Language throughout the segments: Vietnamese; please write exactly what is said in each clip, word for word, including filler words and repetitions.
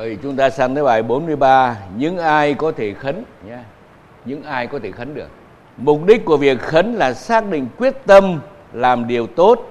Rồi chúng ta sang tới bài bốn mươi ba, những ai có thể khấn nhé. Những ai có thể khấn được. Mục đích của việc khấn là xác định quyết tâm làm điều tốt.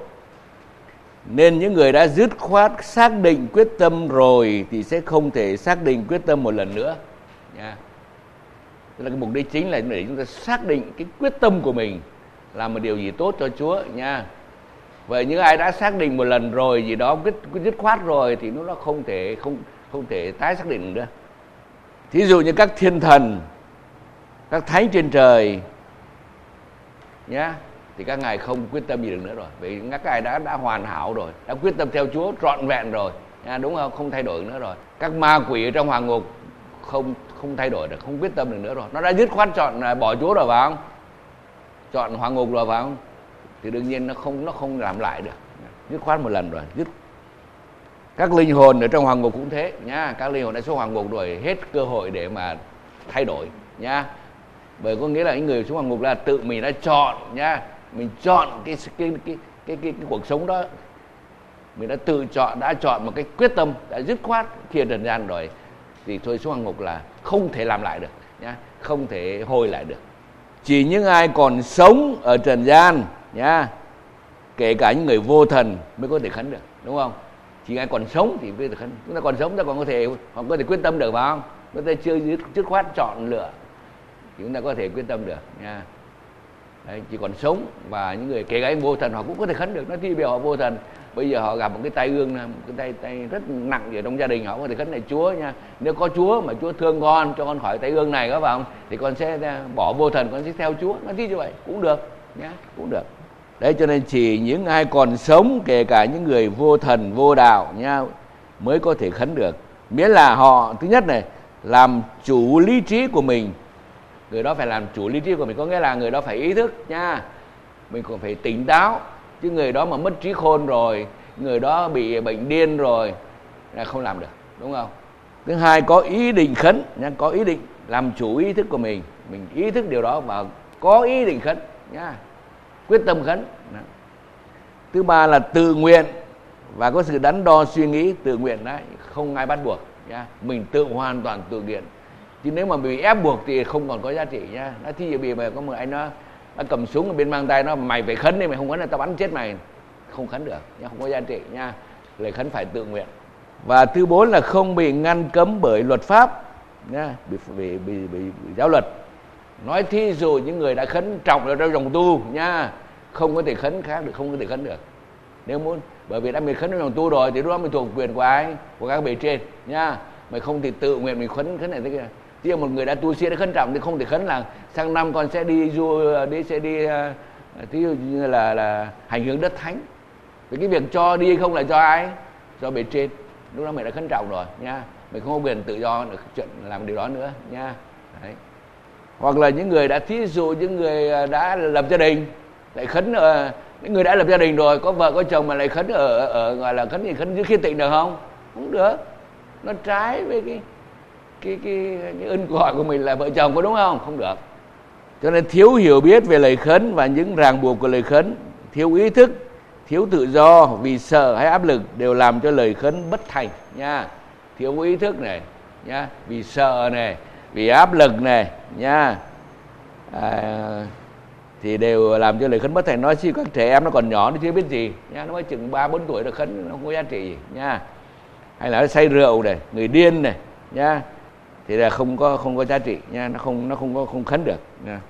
Nên những người đã dứt khoát xác định quyết tâm rồi thì sẽ không thể xác định quyết tâm một lần nữa nha. Tức là cái mục đích chính là để chúng ta xác định cái quyết tâm của mình làm một điều gì tốt cho Chúa nha. Vậy những ai đã xác định một lần rồi gì đó, quyết, quyết dứt khoát rồi thì nó không thể không không thể tái xác định nữa. Thí dụ như các thiên thần, các thánh trên trời nhá, thì các ngài không quyết tâm gì được nữa rồi. Vì các ngài đã đã hoàn hảo rồi, đã quyết tâm theo Chúa trọn vẹn rồi, nha, đúng không? Không thay đổi nữa rồi. Các ma quỷ ở trong hoàng ngục không không thay đổi được, không quyết tâm được nữa rồi. Nó đã dứt khoát chọn bỏ Chúa rồi phải không? Chọn hoàng ngục rồi phải không? Thì đương nhiên nó không nó không làm lại được. Dứt khoát một lần rồi, dứt. Các linh hồn ở trong hoàng ngục cũng thế nhá, các linh hồn đã xuống hoàng ngục rồi, hết cơ hội để mà thay đổi nhá. Bởi có nghĩa là những người xuống hoàng ngục là tự mình đã chọn nhá, mình chọn cái cái cái cái cái, cái, cái cuộc sống đó, mình đã tự chọn, đã chọn một cái quyết tâm, đã dứt khoát khi trần gian rồi thì thôi xuống hoàng ngục là không thể làm lại được nhá, không thể hồi lại được. Chỉ những ai còn sống ở trần gian nhá, kể cả những người vô thần mới có thể khấn được, đúng không? Chỉ ai còn sống thì mới có thể khấn. Chúng ta còn sống ta còn có thể còn có thể quyết tâm được phải không? Chúng ta chưa dứt, dứt khoát chọn lựa thì chúng ta có thể quyết tâm được nha. Đấy, chỉ còn sống và những người kể cả anh vô thần họ cũng có thể khấn được. Nó thi biểu họ vô thần, bây giờ họ gặp một cái tai ương, một cái tay tay rất nặng ở trong gia đình, họ có thể khấn này Chúa nha, nếu có Chúa mà Chúa thương con cho con khỏi tai ương này có phải không, thì con sẽ bỏ vô thần, con sẽ theo Chúa. Nó thi như vậy cũng được nhá, cũng được. Đấy, cho nên chỉ những ai còn sống, kể cả những người vô thần vô đạo nha, mới có thể khấn được. Miễn là họ thứ nhất này làm chủ lý trí của mình. Người đó phải làm chủ lý trí của mình, có nghĩa là người đó phải ý thức nha, mình còn phải tỉnh táo. Chứ người đó mà mất trí khôn rồi, người đó bị bệnh điên rồi là không làm được, đúng không? Thứ hai, có ý định khấn nha, có ý định làm chủ ý thức của mình, mình ý thức điều đó và có ý định khấn nha, quyết tâm khấn. Thứ ba là tự nguyện và có sự đắn đo suy nghĩ. Tự nguyện đấy, không ai bắt buộc nha, mình tự hoàn toàn tự nguyện. Chứ nếu mà bị ép buộc thì không còn có giá trị nha. Nó thí dụ bị mà có một anh nó, nó cầm súng ở bên mang tay nó, mày phải khấn đi, mày không khấn là tao bắn chết mày, không khấn được nha, không có giá trị nha. Lời khấn phải tự nguyện. Và thứ bốn là không bị ngăn cấm bởi luật pháp nha, bị bị, bị, bị, bị giáo luật. Nói thí dụ những người đã khấn trọng ở trong dòng tu nha, không có thể khấn khác được, không có thể khấn được nếu muốn. Bởi vì đã mình khấn trong dòng tu rồi thì lúc đó mình thuộc quyền của ai? Của các bề trên nha. Mày không thì tự nguyện mình khấn khấn này thế kia. Chứ một người đã tu sĩ đã khấn trọng thì không thể khấn là sang năm con sẽ đi du đi sẽ đi ví dụ như là là hành hương đất thánh. Vì cái việc cho đi không là cho ai? Do bề trên. Lúc đó mày đã khấn trọng rồi nha. Mày không có quyền tự do được chuyện làm điều đó nữa nha. Đấy. Hoặc là những người đã thí dụ những người đã lập gia đình lại khấn ở, những người đã lập gia đình rồi có vợ có chồng mà lại khấn ở ở gọi là khấn gì khấn dưới khiên tịnh được không? Không được. Nó trái với cái cái cái, cái ơn gọi của mình là vợ chồng, có đúng không? Không được. Cho nên thiếu hiểu biết về lời khấn và những ràng buộc của lời khấn, thiếu ý thức, thiếu tự do vì sợ hay áp lực đều làm cho lời khấn bất thành nha. Thiếu ý thức này nha, vì sợ này, vì áp lực này nha, à, thì đều làm cho lời khấn bất thành. Nói chứ các trẻ em nó còn nhỏ nó chưa biết gì nha, nó mới chừng ba bốn tuổi được khấn nó không có giá trị gì nha. Hay là nó say rượu này, người điên này nha, thì là không có không có giá trị nha, nó không nó không có không khấn được nha.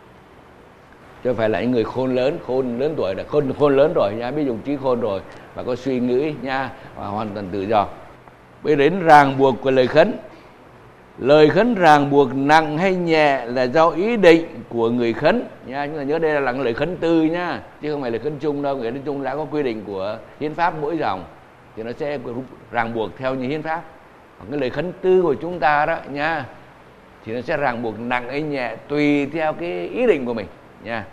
Chứ không phải là những người khôn lớn, khôn lớn tuổi là khôn khôn lớn rồi nha, biết dùng trí khôn rồi và có suy nghĩ nha, và hoàn toàn tự do. Bây đến ràng buộc của lời khấn. Lời khấn ràng buộc nặng hay nhẹ là do ý định của người khấn nha. Chúng ta nhớ đây là lời khấn tư nha, chứ không phải lời khấn chung đâu. Lời khấn chung đã có quy định của hiến pháp mỗi dòng thì nó sẽ ràng buộc theo như hiến pháp. Còn cái lời khấn tư của chúng ta đó nha, thì nó sẽ ràng buộc nặng hay nhẹ tùy theo cái ý định của mình nha.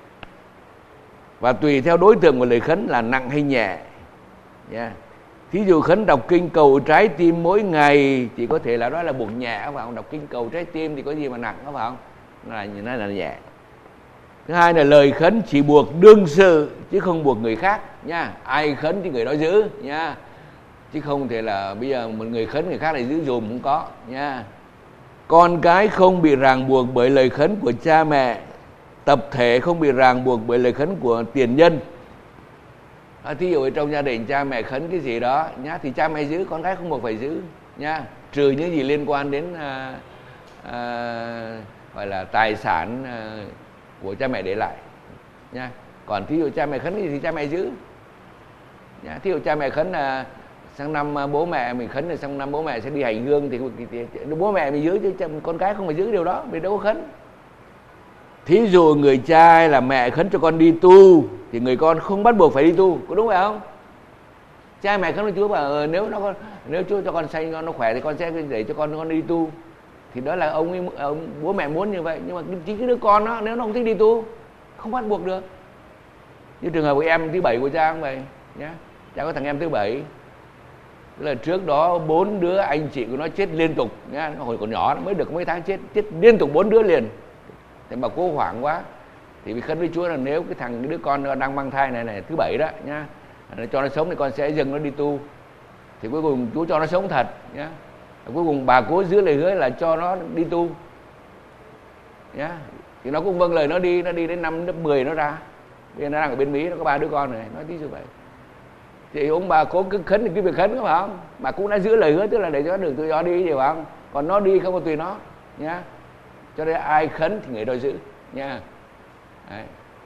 Và tùy theo đối tượng của lời khấn là nặng hay nhẹ nha. Thí dụ khấn đọc kinh cầu trái tim mỗi ngày thì có thể là đó là buộc nhẹ, phải không? Đọc kinh cầu trái tim thì có gì mà nặng, phải không? Nó là nó là nhẹ. Thứ hai là lời khấn chỉ buộc đương sự chứ không buộc người khác nha. Ai khấn thì người đó giữ nha. chứ không thể là bây giờ một người khấn người khác lại giữ dùm, không có nha. Con cái không bị ràng buộc bởi lời khấn của cha mẹ, tập thể không bị ràng buộc bởi lời khấn của tiền nhân. À, thí dụ trong gia đình cha mẹ khấn cái gì đó nhá, thì cha mẹ giữ, con cái không buộc phải giữ nhá, trừ những gì liên quan đến à, à, gọi là tài sản à, của cha mẹ để lại nha. Còn thí dụ cha mẹ khấn cái gì thì cha mẹ giữ nhá. Thí dụ cha mẹ khấn là sang năm bố mẹ mình khấn là sang năm bố mẹ sẽ đi hành hương thì, thì, thì bố mẹ mình giữ, chứ con cái không phải giữ điều đó, vì đâu có khấn. Thí dụ người cha hay là mẹ khấn cho con đi tu thì người con không bắt buộc phải đi tu, có đúng phải không? Cha mẹ khấn cho Chúa bảo ờ, nếu nó nếu Chúa cho con sanh con nó khỏe thì con sẽ để cho con con đi tu, thì đó là ông, ấy, ông bố mẹ muốn như vậy. Nhưng mà chính cái đứa con đó nếu nó không thích đi tu không bắt buộc được. Như trường hợp của em thứ bảy của cha cũng vậy nhá. Cha có thằng em thứ bảy, tức là trước đó bốn đứa anh chị của nó chết liên tục nhá, hồi còn nhỏ nó mới được mấy tháng chết chết liên tục bốn đứa liền. Thì bà cô hoảng quá thì bị khấn với Chúa là nếu cái thằng cái đứa con đang mang thai này này thứ bảy đó nhá, cho nó sống thì con sẽ dâng nó đi tu. Thì cuối cùng Chúa cho nó sống thật nhá. Cuối cùng bà cố giữ lời hứa là cho nó đi tu nhá. Thì nó cũng vâng lời, nó đi nó đi đến năm lớp mười nó ra. Bây giờ nó đang ở bên Mỹ, nó có ba đứa con này, nói tí như vậy. Thì ông bà cố cứ khấn thì cái việc khấn, phải không? Bà cũng đã giữ lời hứa, tức là để cho nó được tự do đi, hiểu không? Còn nó đi không có tùy nó nhá. Cho nên ai khấn thì người đó giữ nha. Đấy.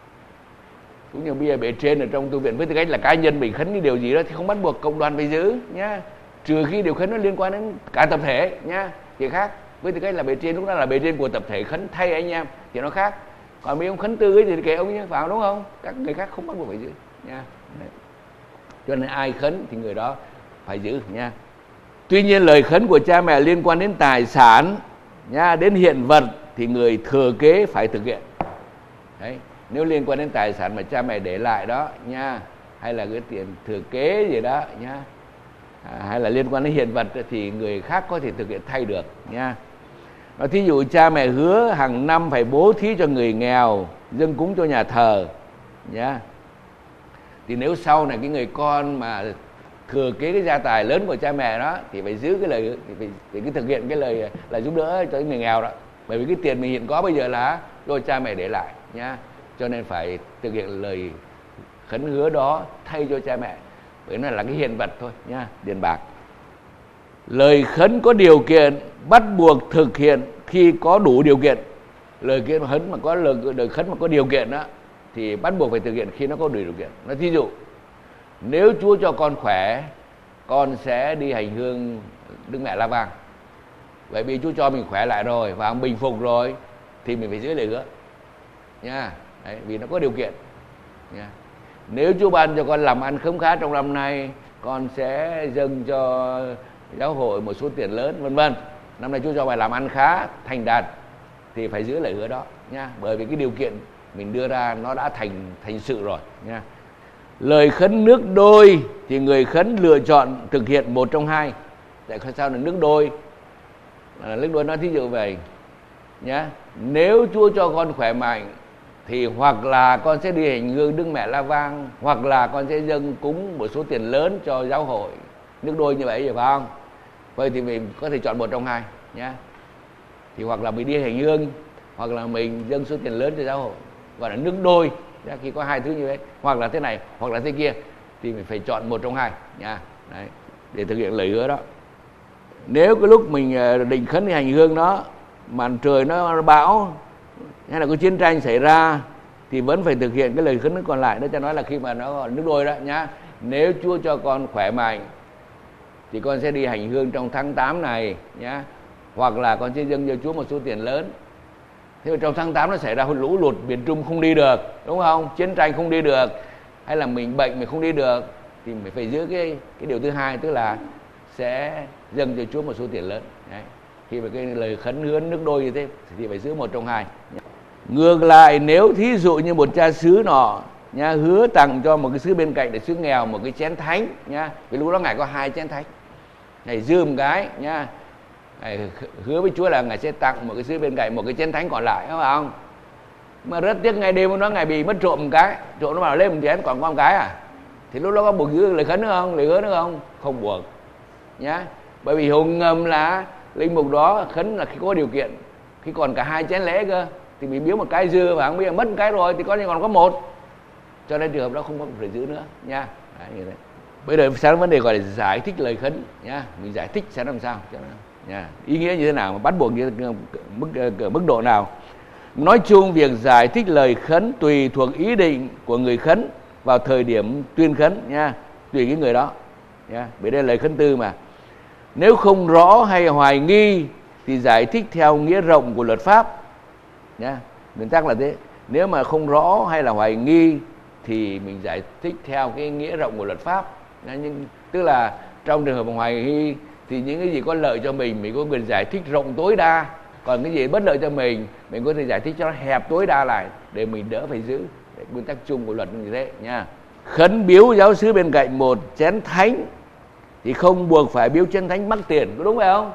Cũng như bây giờ bề trên ở trong tu viện với tư cách là cá nhân mình khấn cái điều gì đó thì không bắt buộc cộng đoàn phải giữ nhá, trừ khi điều khấn nó liên quan đến cả tập thể nhá, thì khác. Với tư cách là bề trên lúc đó là bề trên của tập thể khấn thay anh em thì nó khác. Còn mấy ông khấn tư ấy thì kệ ông nhé, vào đúng không? Các người khác không bắt buộc phải giữ nha. Đấy. Cho nên ai khấn thì người đó phải giữ nha. Tuy nhiên lời khấn của cha mẹ liên quan đến tài sản nha, đến hiện vật thì người thừa kế phải thực hiện. Đấy. Nếu liên quan đến tài sản mà cha mẹ để lại đó nha, hay là cái tiền thừa kế gì đó nha, à, hay là liên quan đến hiện vật thì người khác có thể thực hiện thay được nha. Nó thí dụ cha mẹ hứa hàng năm phải bố thí cho người nghèo, dâng cúng cho nhà thờ nha. Thì nếu sau này cái người con mà thừa kế cái gia tài lớn của cha mẹ đó thì phải giữ cái lời, thì phải, phải cái thực hiện cái lời là giúp đỡ cho người nghèo đó. Bởi vì cái tiền mình hiện có bây giờ là do cha mẹ để lại nha, cho nên phải thực hiện lời khấn hứa đó thay cho cha mẹ, bởi nó là cái hiện vật thôi nha, tiền bạc. Lời khấn có điều kiện bắt buộc thực hiện khi có đủ điều kiện. Lời khấn mà có lời, lời khấn mà có điều kiện đó thì bắt buộc phải thực hiện khi nó có đủ điều kiện. Nói thí dụ nếu Chúa cho con khỏe, con sẽ đi hành hương Đức Mẹ La Vang. Vậy vì Chúa cho mình khỏe lại rồi và bình phục rồi thì mình phải giữ lời hứa nha. Đấy, vì nó có điều kiện nha. Nếu Chúa ban cho con làm ăn khấm khá trong năm nay, con sẽ dâng cho giáo hội một số tiền lớn vân vân. Năm nay Chúa cho mày làm ăn khá, thành đạt thì phải giữ lời hứa đó nha, bởi vì cái điều kiện mình đưa ra nó đã thành thành sự rồi nha. Lời khấn nước đôi thì người khấn lựa chọn thực hiện một trong hai. Tại sao là nước đôi? À, nước đôi nói thí dụ vậy nhá. Nếu Chúa cho con khỏe mạnh thì hoặc là con sẽ đi hành hương Đức Mẹ La Vang, hoặc là con sẽ dâng cúng một số tiền lớn cho giáo hội. Nước đôi như vậy phải không? Vậy thì mình có thể chọn một trong hai nhá. Thì hoặc là mình đi hành hương, hoặc là mình dâng số tiền lớn cho giáo hội, gọi là nước đôi. Khi có hai thứ như thế, hoặc là thế này hoặc là thế kia, thì mình phải chọn một trong hai nha. Đấy, để thực hiện lời hứa đó. Nếu cái lúc mình định khấn đi hành hương đó mà trời nó bão hay là có chiến tranh xảy ra thì vẫn phải thực hiện cái lời khấn còn lại đó. Cho nói là khi mà nó gọi nước đôi đó nhá. Nếu Chúa cho con khỏe mạnh thì con sẽ đi hành hương trong tháng tám này nhá, hoặc là con sẽ dâng cho Chúa một số tiền lớn. Thế mà trong tháng tám nó xảy ra lũ lụt miền Trung không đi được, đúng không? Chiến tranh không đi được, hay là mình bệnh mình không đi được, thì mình phải giữ cái cái điều thứ hai, tức là sẽ dâng cho Chúa một số tiền lớn. Đấy. Khi mà cái lời khấn hứa nước đôi như thế thì phải giữ một trong hai. Ngược lại, nếu thí dụ như một cha xứ nọ nha, hứa tặng cho một cái xứ bên cạnh để xứ nghèo một cái chén thánh nha, vì lúc đó ngài có hai chén thánh, ngài dư một cái nha, ngài hứa với Chúa là ngài sẽ tặng một cái xứ bên cạnh một cái chén thánh còn lại, đúng không? Mà rất tiếc ngày đêm hôm đó ngài bị mất trộm một cái, trộm nó bảo lên một chén còn có một cái à, thì lúc đó có buộc giữ lời khấn nữa không, lời hứa nữa không? Không buộc. nhá. Bởi vì hiệu ngầm là linh mục đó khấn là khi có điều kiện, khi còn cả hai chén lễ cơ thì mình biếu một cái dư và không biết mất một cái rồi thì có còn có một, cho nên trường hợp đó không phải giữ nữa nha. Đấy, như thế. Bây giờ sáng vấn đề gọi là giải thích lời khấn nhá, mình giải thích sẽ làm sao cho nó nha, ý nghĩa như thế nào, mà bắt buộc như mức mức độ nào. Nói chung việc giải thích lời khấn tùy thuộc ý định của người khấn vào thời điểm tuyên khấn nha, tùy cái người đó nha. Bởi đây là lời khấn tư mà. Nếu không rõ hay hoài nghi thì giải thích theo nghĩa rộng của luật pháp nha. Nguyên tắc là thế. Nếu mà không rõ hay là hoài nghi thì mình giải thích theo cái nghĩa rộng của luật pháp. Nhưng tức là trong trường hợp hoài nghi thì những cái gì có lợi cho mình mình có quyền giải thích rộng tối đa, còn cái gì bất lợi cho mình mình có thể giải thích cho nó hẹp tối đa lại để mình đỡ phải giữ. Để nguyên tắc chung của luật như thế nha. Khấn biếu giáo xứ bên cạnh một chén thánh thì không buộc phải biếu chén thánh mắc tiền, có đúng phải không?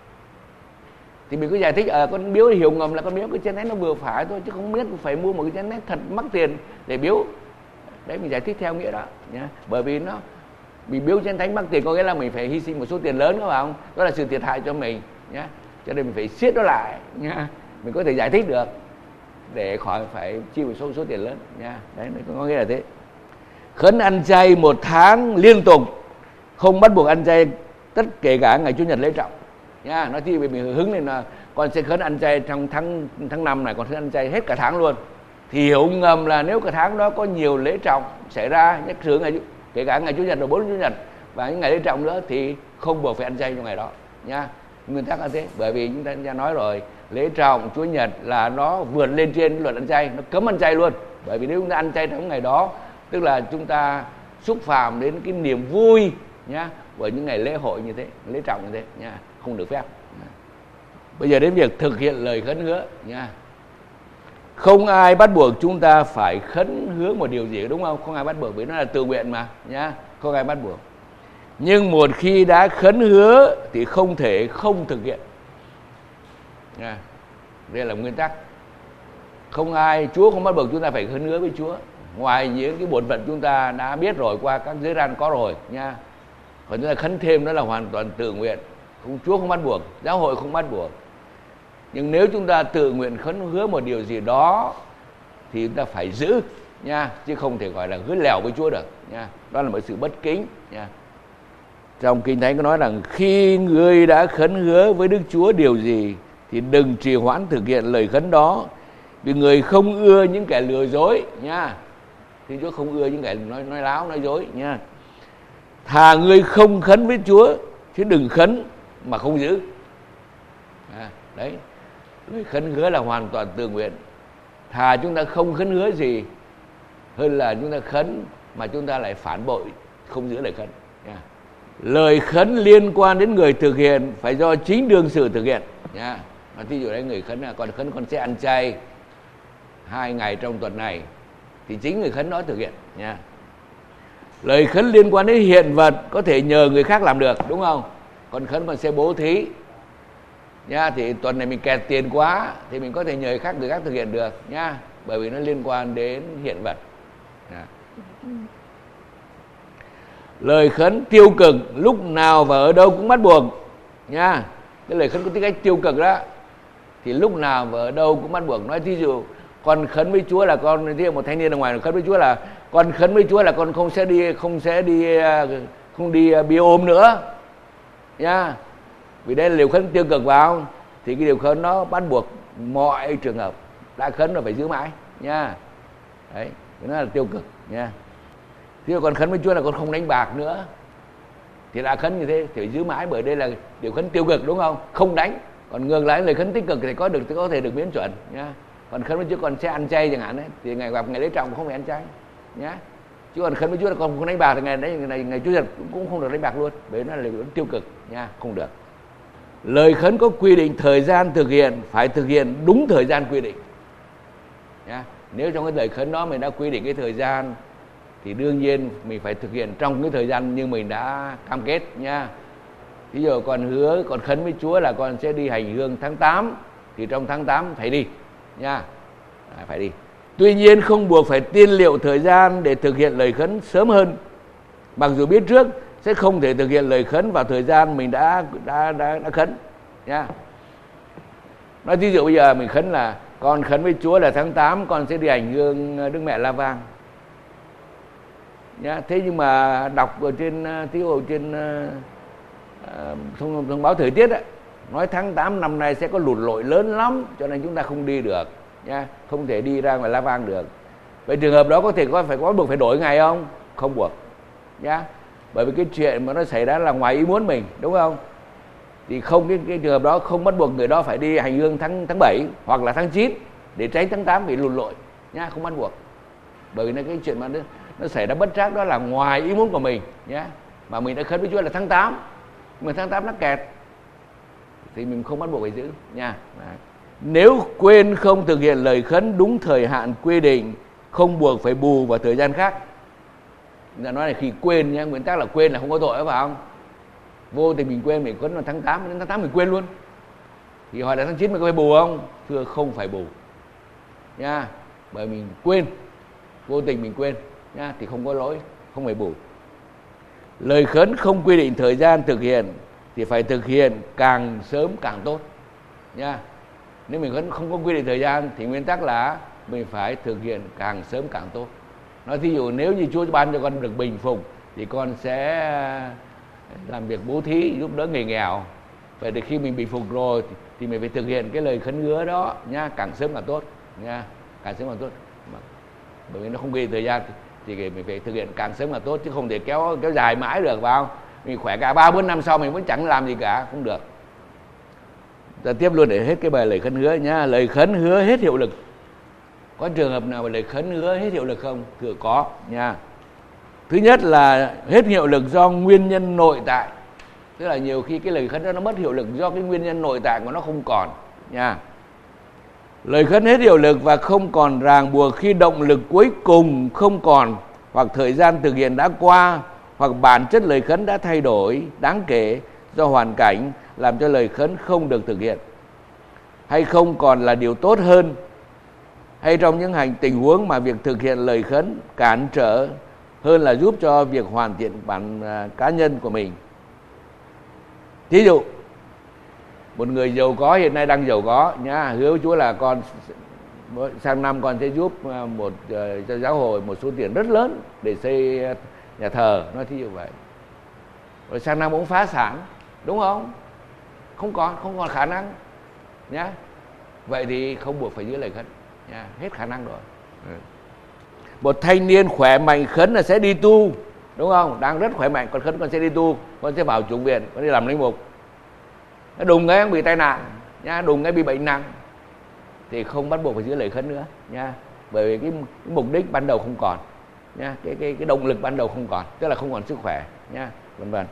Thì mình cứ giải thích ở à, con biếu hiểu ngầm là con biếu cái chén thánh nó vừa phải thôi, chứ không biết phải mua một cái chén thánh thật mắc tiền để biếu. Đấy, mình giải thích theo nghĩa đó nhá. Bởi vì nó mình biếu chén thánh mắc tiền có nghĩa là mình phải hy sinh một số tiền lớn, có phải không? Đó là sự thiệt hại cho mình nhá. Cho nên mình phải siết nó lại nhá. Mình có thể giải thích được để khỏi phải chi một số số tiền lớn nha. Đấy, có nghĩa là thế. Khấn ăn chay một tháng liên tục, không bắt buộc ăn chay tất kể cả ngày chủ nhật lễ trọng nha. Nói thì mình hứng lên là con sẽ khấn ăn chay trong tháng tháng năm này, con sẽ ăn chay hết cả tháng luôn. Thì hiểu ngầm là nếu cả tháng đó có nhiều lễ trọng xảy ra, nhất thứ ngày kể cả ngày chủ nhật rồi bốn chủ nhật và những ngày lễ trọng nữa thì không buộc phải ăn chay trong ngày đó nha. Nguyên tắc là thế. Bởi vì chúng ta đã nói rồi, lễ trọng chủ nhật là nó vượt lên trên luật ăn chay, nó cấm ăn chay luôn. Bởi vì nếu chúng ta ăn chay trong ngày đó tức là chúng ta xúc phạm đến cái niềm vui nhá, với những ngày lễ hội như thế, lễ trọng như thế nha, không được phép. Bây giờ đến việc thực hiện lời khấn hứa nha. Không ai bắt buộc chúng ta phải khấn hứa một điều gì, đúng không? Không ai bắt buộc vì nó là tự nguyện mà nhá, không ai bắt buộc. Nhưng một khi đã khấn hứa thì không thể không thực hiện nha. Đây là nguyên tắc. Không ai, Chúa không bắt buộc chúng ta phải khấn hứa với Chúa, ngoài những cái bổn phận chúng ta đã biết rồi, qua các giới răn có rồi nha. Còn chúng ta khấn thêm đó là hoàn toàn tự nguyện, không, Chúa không bắt buộc, giáo hội không bắt buộc. Nhưng nếu chúng ta tự nguyện khấn hứa một điều gì đó thì chúng ta phải giữ nha, chứ không thể gọi là hứa lèo với Chúa được nha. Đó là một sự bất kính nha. Trong Kinh Thánh có nói rằng khi người đã khấn hứa với Đức Chúa điều gì thì đừng trì hoãn thực hiện lời khấn đó, vì người không ưa những kẻ lừa dối nha. Thì Chúa không ưa những kẻ nói nói láo, nói dối nha. Thà ngươi không khấn với Chúa chứ đừng khấn mà không giữ. À, đấy, lời khấn hứa là hoàn toàn tự nguyện. Thà chúng ta không khấn hứa gì hơn là chúng ta khấn mà chúng ta lại phản bội, không giữ lời khấn nha. Lời khấn liên quan đến người thực hiện phải do chính đương sự thực hiện nha. Ví dụ đấy, người khấn là con khấn con sẽ ăn chay hai ngày trong tuần này thì chính người khấn đó thực hiện nha. Lời khấn liên quan đến hiện vật có thể nhờ người khác làm được, đúng không? Còn khấn còn sẽ bố thí nha, thì tuần này mình kẹt tiền quá thì mình có thể nhờ người khác người khác thực hiện được nha, bởi vì nó liên quan đến hiện vật nha. Lời khấn tiêu cực lúc nào và ở đâu cũng bắt buộc nha. Cái lời khấn có tính cách tiêu cực đó thì lúc nào và ở đâu cũng bắt buộc. Nói thí dụ con khấn với Chúa là con, một thanh niên ở ngoài khấn với Chúa là con khấn với Chúa là con không sẽ đi không sẽ đi không đi bia ôm nữa nha. Vì đây là điều khấn tiêu cực vào không? Thì cái điều khấn nó bắt buộc mọi trường hợp đã khấn là phải giữ mãi nha. Đấy, nó là tiêu cực nha. Thế còn khấn với Chúa là con không đánh bạc nữa thì đã khấn như thế thì phải giữ mãi, bởi đây là điều khấn tiêu cực, đúng không? Không đánh. Còn ngược lại lời khấn tích cực thì có được thì có thể được miễn chuẩn nha. Còn khấn với Chúa còn sẽ ăn chay chẳng hạn đấy, thì ngày gặp ngày lễ trọng không phải ăn chay nhá. Chứ còn khấn với Chúa là con không đánh bạc thì ngày đấy ngày ngày Chủ nhật cũng không được đánh bạc luôn, bởi nó là điều tiêu cực nha, không được. Lời khấn có quy định thời gian thực hiện, phải thực hiện đúng thời gian quy định nhá. Nếu trong cái lời khấn đó mình đã quy định cái thời gian thì đương nhiên mình phải thực hiện trong cái thời gian như mình đã cam kết nha. Ví dụ còn hứa, còn khấn với Chúa là con sẽ đi hành hương tháng tám thì trong tháng tám phải đi nha, à, phải đi. Tuy nhiên không buộc phải tiên liệu thời gian để thực hiện lời khấn sớm hơn. Mặc dù biết trước sẽ không thể thực hiện lời khấn vào thời gian mình đã đã đã, đã khấn nha. Nói ví dụ bây giờ mình khấn là con khấn với Chúa là tháng tám con sẽ đi hành hương Đức Mẹ La Vang nhá. Thế nhưng mà đọc ở trên thí dụ trên uh, thông, thông báo thời tiết ấy, nói tháng tám năm nay sẽ có lụt lội lớn lắm, cho nên chúng ta không đi được nha, không thể đi ra ngoài La Vang được. Vậy trường hợp đó có thể có phải có buộc phải đổi ngày không? Không buộc nhá, bởi vì cái chuyện mà nó xảy ra là ngoài ý muốn mình, đúng không? Thì không, cái, cái trường hợp đó không bắt buộc người đó phải đi hành hương tháng tháng bảy hoặc là tháng chín để tránh tháng tám bị lụt lội nhá, không bắt buộc. Bởi vì nó cái chuyện mà nó, nó xảy ra bất trắc đó là ngoài ý muốn của mình nhá, mà mình đã khấn với Chúa là tháng tám, mà tháng tám nó kẹt thì mình không bắt buộc phải giữ nha. Đấy. Nếu quên không thực hiện lời khấn đúng thời hạn quy định, không buộc phải bù vào thời gian khác. Người ta nói là khi quên nhá, nguyên tắc là quên là không có tội, phải không? Vô tình mình quên, mình khấn vào tháng tám, đến tháng tám mình quên luôn. Thì hỏi là tháng chín mình có phải bù không? Thưa không phải bù nha, bởi mình quên, vô tình mình quên nha, thì không có lỗi, không phải bù. Lời khấn không quy định thời gian thực hiện thì phải thực hiện càng sớm càng tốt nha. Nếu mình khấn không có quy định thời gian thì nguyên tắc là mình phải thực hiện càng sớm càng tốt. Nói thí dụ nếu như Chúa ban cho con được bình phục thì con sẽ làm việc bố thí giúp đỡ người nghèo. Vậy thì khi mình bình phục rồi thì mình phải thực hiện cái lời khấn hứa đó nha, càng sớm càng tốt nha, càng sớm càng tốt. Bởi vì nó không quy định thời gian thì mình phải thực hiện càng sớm càng tốt, chứ không thể kéo kéo dài mãi được, phải không? Mình khỏe cả ba bốn năm sau mình vẫn chẳng làm gì cả, không được. Ta tiếp luôn để hết cái bài lời khấn hứa nhá. Lời khấn hứa hết hiệu lực. Có trường hợp nào mà lời khấn hứa hết hiệu lực không? Thưa có nha. Thứ nhất là hết hiệu lực do nguyên nhân nội tại. Tức là nhiều khi cái lời khấn đó nó mất hiệu lực do cái nguyên nhân nội tại của nó không còn nha. Lời khấn hết hiệu lực và không còn ràng buộc khi động lực cuối cùng không còn, hoặc thời gian thực hiện đã qua, hoặc bản chất lời khấn đã thay đổi đáng kể do hoàn cảnh làm cho lời khấn không được thực hiện, hay không còn là điều tốt hơn, hay trong những hành tình huống mà việc thực hiện lời khấn cản trở hơn là giúp cho việc hoàn thiện bản uh, cá nhân của mình. Thí dụ một người giàu có, hiện nay đang giàu có nhá, hứa với Chúa là con sang năm con sẽ giúp một uh, cho giáo hội một số tiền rất lớn để xây nhà thờ, nói thí dụ vậy. Rồi sang năm ông phá sản, đúng không? Không còn không còn khả năng nhá. Vậy thì không buộc phải giữ lời khấn nha, hết khả năng rồi. Ừ. Một thanh niên khỏe mạnh khấn là sẽ đi tu, đúng không? Đang rất khỏe mạnh, con khấn con sẽ đi tu, con sẽ vào chủng viện, con đi làm linh mục. Nó đùng cái bị tai nạn nha, đùng cái bị bệnh nặng thì không bắt buộc phải giữ lời khấn nữa nha, bởi vì cái, cái mục đích ban đầu không còn nha, cái cái cái động lực ban đầu không còn, tức là không còn sức khỏe nha, vân vân.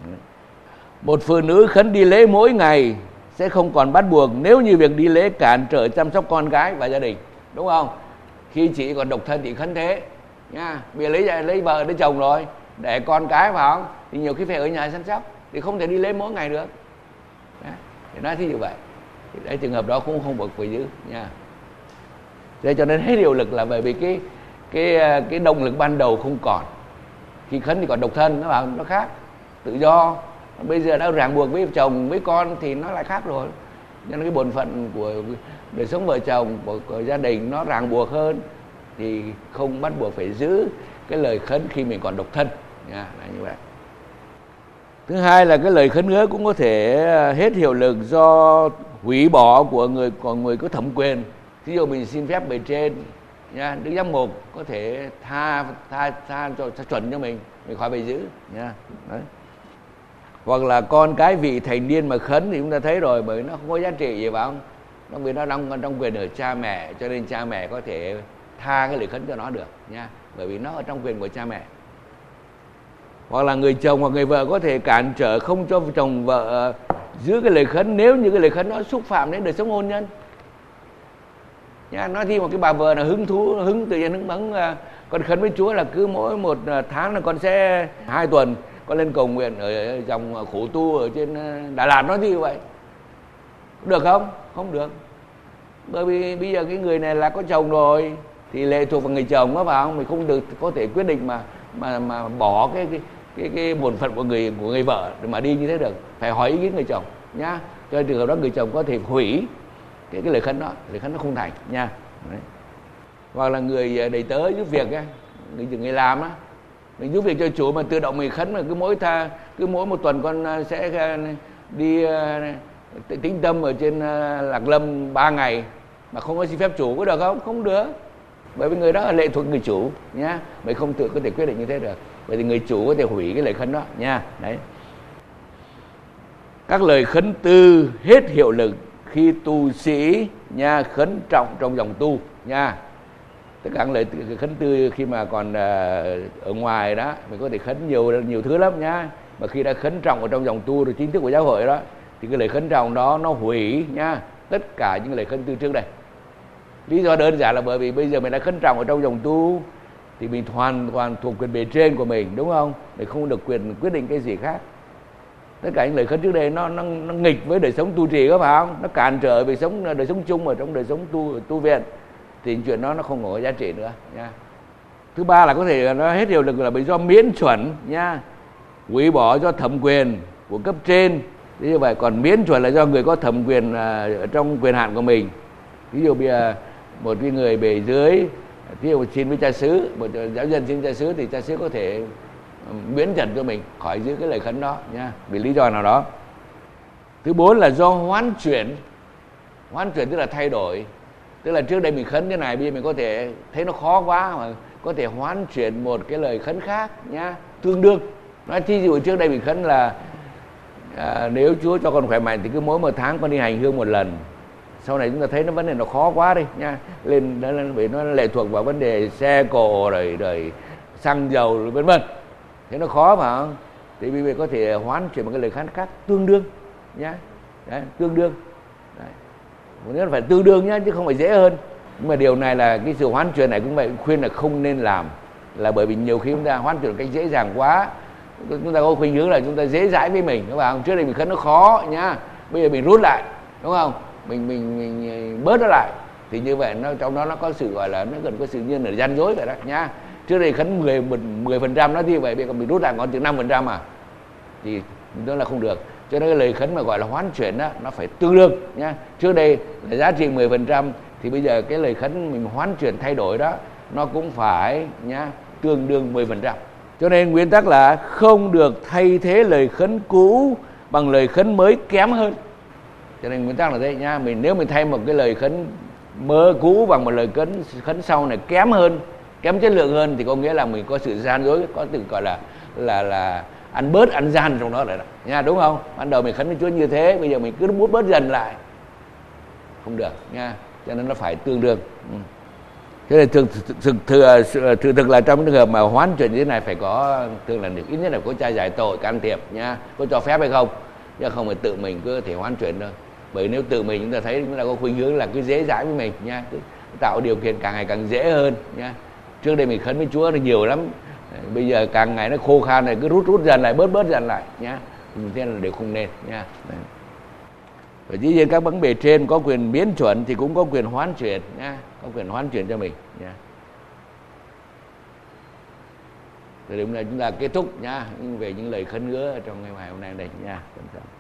Một phụ nữ khấn đi lễ mỗi ngày sẽ không còn bắt buộc nếu như việc đi lễ cản trở chăm sóc con gái và gia đình, đúng không? Khi chị còn độc thân thì khấn thế nha, bây giờ lấy lấy vợ lấy chồng rồi, để con cái vào không thì nhiều khi phải ở nhà chăm sóc, thì không thể đi lễ mỗi ngày được. Đấy, thì nói thí dụ vậy, thì đấy, trường hợp đó cũng không buộc phải giữ nha. Thế cho nên hết hiệu lực là bởi vì cái cái cái động lực ban đầu không còn. Khi khấn thì còn độc thân, nó bảo nó khác, tự do. Bây giờ đã ràng buộc với chồng với con thì nó lại khác rồi. Cho nên cái bổn phận của đời sống vợ chồng, của, của gia đình nó ràng buộc hơn, thì không bắt buộc phải giữ cái lời khấn khi mình còn độc thân nha, là như vậy. Thứ hai là cái lời khấn hứa cũng có thể hết hiệu lực do hủy bỏ của người còn người có thẩm quyền. Ví dụ mình xin phép bề trên nha, Đức Giám mục có thể tha tha tha cho chuẩn cho mình, mình khỏi phải giữ nha. Đấy. Hoặc là con cái vị thành niên mà khấn thì chúng ta thấy rồi, bởi nó không có giá trị gì phải không? Nó vì nó đang trong quyền ở cha mẹ, cho nên cha mẹ có thể tha cái lời khấn cho nó được nha, bởi vì nó ở trong quyền của cha mẹ. Hoặc là người chồng hoặc người vợ có thể cản trở không cho chồng vợ giữ cái lời khấn nếu như cái lời khấn nó xúc phạm đến đời sống hôn nhân nha. Nói thi một cái bà vợ là hứng thú hứng tự nhiên hứng bắn, con khấn với Chúa là cứ mỗi một tháng là con sẽ hai tuần con lên cầu nguyện ở dòng khổ tu ở trên Đà Lạt, nói như vậy được không? Không được, bởi vì bây giờ cái người này là có chồng rồi thì lệ thuộc vào người chồng đó, phải không? Mình không được có thể quyết định mà mà mà bỏ cái cái cái cái bổn phận của người của người vợ để mà đi như thế được, phải hỏi ý kiến người chồng nhá. Cho trường hợp đó người chồng có thể hủy cái cái lời khấn đó, lời khấn nó không thành nha. Đấy. Hoặc là người đầy tớ giúp việc ấy, người người làm á, mình giúp việc cho chủ mà tự động mình khấn, mà cứ mỗi tha cứ mỗi một tuần con sẽ đi tĩnh tâm ở trên Lạc Lâm ba ngày mà không có xin phép chủ, có được không? Không được, bởi vì người đó là lệ thuộc người chủ nhá, mình không tự có thể quyết định như thế được, bởi vì người chủ có thể hủy cái lời khấn đó nha. Đấy. Các lời khấn tư hết hiệu lực khi tu sĩ nha khấn trọng trong dòng tu nha. Tất cả các lời khấn tư khi mà còn ở ngoài đó mình có thể khấn nhiều nhiều thứ lắm nhá, mà khi đã khấn trọng ở trong dòng tu rồi chính thức của giáo hội đó thì cái lời khấn trọng đó nó hủy nha tất cả những lời khấn tư trước đây. Lý do đơn giản là bởi vì bây giờ mình đã khấn trọng ở trong dòng tu thì mình hoàn toàn thuộc quyền bề trên của mình, đúng không? Mình không được quyền quyết định cái gì khác. Tất cả những lời khấn trước đây nó nó, nó nghịch với đời sống tu trì, có phải không? Nó cản trở về sống đời sống chung ở trong đời sống tu tu viện, thì chuyện đó nó không có giá trị nữa nha. Thứ ba là có thể nó hết hiệu lực là bởi do miễn chuẩn nha, hủy bỏ do thẩm quyền của cấp trên. Thế như vậy, còn miễn chuẩn là do người có thẩm quyền ở trong quyền hạn của mình. Ví dụ bây giờ một cái người bề dưới, ví dụ xin với cha xứ, một giáo dân xin cha xứ thì cha xứ có thể miễn trần cho mình khỏi giữ cái lời khấn đó nha, vì lý do nào đó. Thứ bốn là do hoán chuyển. Hoán chuyển tức là thay đổi, tức là trước đây mình khấn thế này, bây giờ mình có thể thấy nó khó quá mà có thể hoán chuyển một cái lời khấn khác nhá, tương đương. Nói thí dụ trước đây mình khấn là à, nếu Chúa cho con khỏe mạnh thì cứ mỗi một tháng con đi hành hương một lần. Sau này chúng ta thấy nó vấn đề nó khó quá đi nha, lên nó vì nó lệ thuộc vào vấn đề xe cộ rồi rồi xăng dầu rồi vân vân, thế nó khó mà không? Thì bây giờ có thể hoán chuyển một cái lời khấn khác tương đương nhá. Đấy, tương đương. Đấy. Nếu phải tương đương nhá, chứ không phải dễ hơn. Nhưng mà điều này là cái sự hoán chuyển này cũng vậy, khuyên là không nên làm, là bởi vì nhiều khi chúng ta hoán chuyển một cách dễ dàng quá, chúng ta có khuynh hướng là chúng ta dễ dãi với mình, các bạn. Trước đây mình khấn nó khó nhá, bây giờ mình rút lại, đúng không? Mình mình mình bớt nó lại, thì như vậy nó trong đó nó có sự gọi là nó gần có sự như là gian dối vậy đó nhá. Trước đây khấn mười mười phần trăm nó như vậy, bây giờ mình rút lại còn từ năm phần trăm à, thì đó là không được. Cho nên cái lời khấn mà gọi là hoán chuyển đó nó phải tương đương nhá. Trước đây là giá trị mười phần trăm thì bây giờ cái lời khấn mình hoán chuyển thay đổi đó nó cũng phải nhá tương đương mười phần trăm. Cho nên nguyên tắc là không được thay thế lời khấn cũ bằng lời khấn mới kém hơn. Cho nên nguyên tắc là thế nhá, mình nếu mình thay một cái lời khấn mơ cũ bằng một lời khấn khấn sau này kém hơn, kém chất lượng hơn, thì có nghĩa là mình có sự gian dối, có từ gọi là là là ăn bớt ăn gian trong đó rồi đó nha, đúng không? Ban đầu mình khấn với Chúa như thế, bây giờ mình cứ bút bớt dần lại không được nha, cho nên nó phải tương đương. Ừ. Thế nên thực thực thực, thực, thực là trong trường hợp mà hoán chuyển như thế này phải có thường là được ít nhất là có cha giải tội can thiệp nha, có cho phép hay không, chứ không phải tự mình cứ thể hoán chuyển đâu. Bởi nếu tự mình chúng ta thấy chúng ta có khuynh hướng là cứ dễ dãi với mình nha, cứ tạo điều kiện càng ngày càng dễ hơn nha. Trước đây mình khấn với Chúa thì nhiều lắm, bây giờ càng ngày nó khô khan này, cứ rút rút dần lại, bớt bớt dần lại nhá, thế là đều không nên nha. Và dĩ nhiên các bậc bề trên có quyền miễn chuẩn thì cũng có quyền hoán chuyển nha, có quyền hoán chuyển cho mình nha. Thì đúng là chúng ta kết thúc nhá về những lời khấn hứa trong ngày hôm nay đây nha.